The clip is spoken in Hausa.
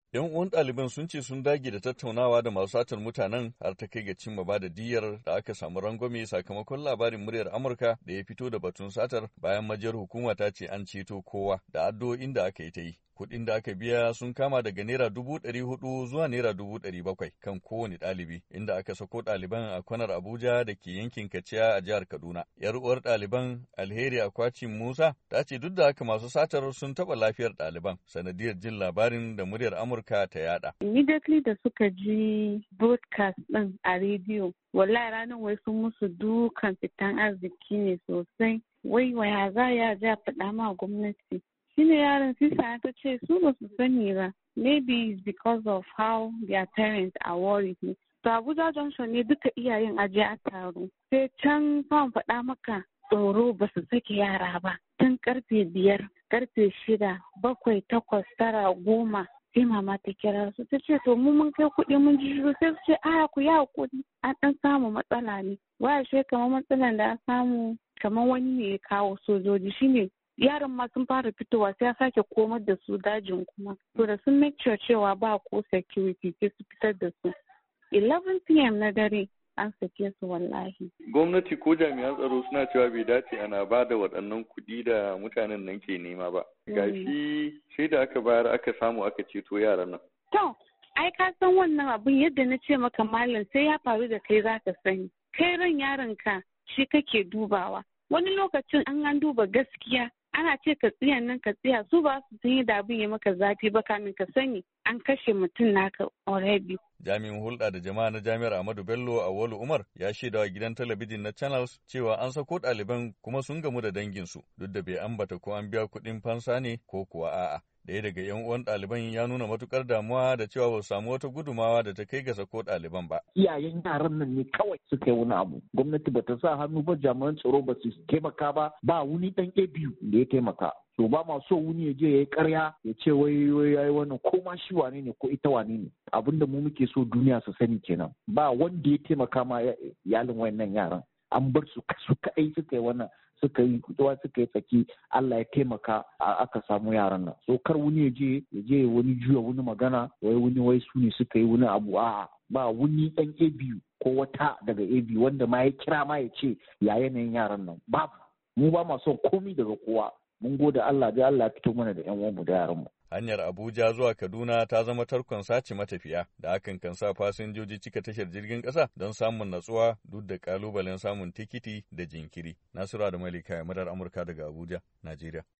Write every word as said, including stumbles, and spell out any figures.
Yan uwan ɗaliban sun ce sun dage da tattaunawa da masu satar mutanen har ta kai ga cimma ba da diyyar da aka samu rangwame sakamakon labarin muryar Amurka da ya fito da batun satar bayan majiyar hukuma ta ce an ceto kowa da addu'o'in da aka yi ta yi. Kuɗin da aka biya sun kama daga Naira dubu ɗari hudu zuwa Naira dubu ɗari bakwai kan kowane ɗalibi, inda aka sako ɗaliban a kwanar Abuja da ke yankin Kaciya a jihar Kaduna. Yar uwar ɗaliban Alheri Akwacin Musa ta ce duk da haka masu satar sun taɓa lafiyar ɗaliban sanadiyar jin labarin da muryar Amurka ta yada. Immediately da suka ji broadcast ɗin a rediyo, wallahi ranar wai sun musu dukan fitan arziki ne sosai. Wai waya za ya ja faɗa ma gwamnati. Shine yaron sisa ta ce su ba su sani ba. Maybe it's because of how their parents are worried. To Abuja Junction ne duka iyayen aje a taro. Sai can fan faɗa maka tsoro ba su sake yara ba. Tun karfe biyar, karfe shida, bakwai, takwas, tara, goma. Sai mama ta kira su ta ce to mu mun kai kuɗi mun ji shiru sai su ce a ku ya kuɗi an ɗan samu matsala ne. Waya she kamar matsalan da a samu kamar wani ne ya kawo sojoji shine yaran ma sun fara fitowa sai ya sake komar da su dajin kuma to da sun make sure cewa ba ko security sai su fitar da su eleven p m na dare an sake su wallahi. Gwamnati ko jami'an tsaro suna cewa bai dace ana ba da waɗannan kuɗi da mutanen nan ke nema ba. Gashi sai da aka bayar aka samu aka ceto yaran nan. To, ai ka san wannan abin yadda na ce maka malam sai ya faru da kai za ka sani. Kai ran yaron ka shi kake dubawa. Wani lokacin an an duba gaskiya ana ce ka tsiyan nan ka tsiya su ba su sun yi da abin ya maka zafi ba kamin ka sani an kashe mutum naka already. Jami'in hulɗa da jama'a na Jami'ar Ahmadu Bello Auwalu Umar ya shaidawa gidan talabijin na Channels cewa an sako ɗaliban kuma sun gamu da danginsu duk da bai ambata ko an biya kuɗin fansa ne ko kuwa a'a. Ɗaya daga 'yan uwan ɗaliban ya nuna matukar damuwa da cewa ba su samu wata gudumawa da ta kai ga sako ɗaliban ba. Iyayen yaran nan ne kawai suka yi wani abu. Gwamnati ba ta sa hannu ba, jami'an tsaro ba su taimaka ba, ba wuni ɗan A biyu da ya taimaka. To ba ma so wuni ya je ya yi karya ya ce wai wai ya yi wannan ko ma shi wane ne ko ita wane ne. Abin da mu muke so duniya su sani kenan. Ba wanda ya taimaka ma iyalin wayannan yaran. An bar su su kaɗai suka yi wannan suka yi kutuwa suka yi tsaki Allah ya taimaka aka samu yaran nan. So kar wani ya je ya je wani juya wani magana wai wani wai su ne suka yi wani abu a'a ba wani ɗan A biyu ko wata daga A biyu wanda ma ya kira ma ya ce ya yanayin yaran nan babu. Mu ba ma son komi daga kowa. Mun gode Allah da Allah ya fito mana da 'yan uwanmu da yaranmu. Hanyar Abuja zuwa Kaduna ta zama tarkon sace matafiya da hakan kan sa fasinjoji cika tashar jirgin ƙasa don samun natsuwa duk da ƙalubalen samun tikiti da jinkiri. Nasura da Malika Madar Amurka daga Abuja, Najeriya.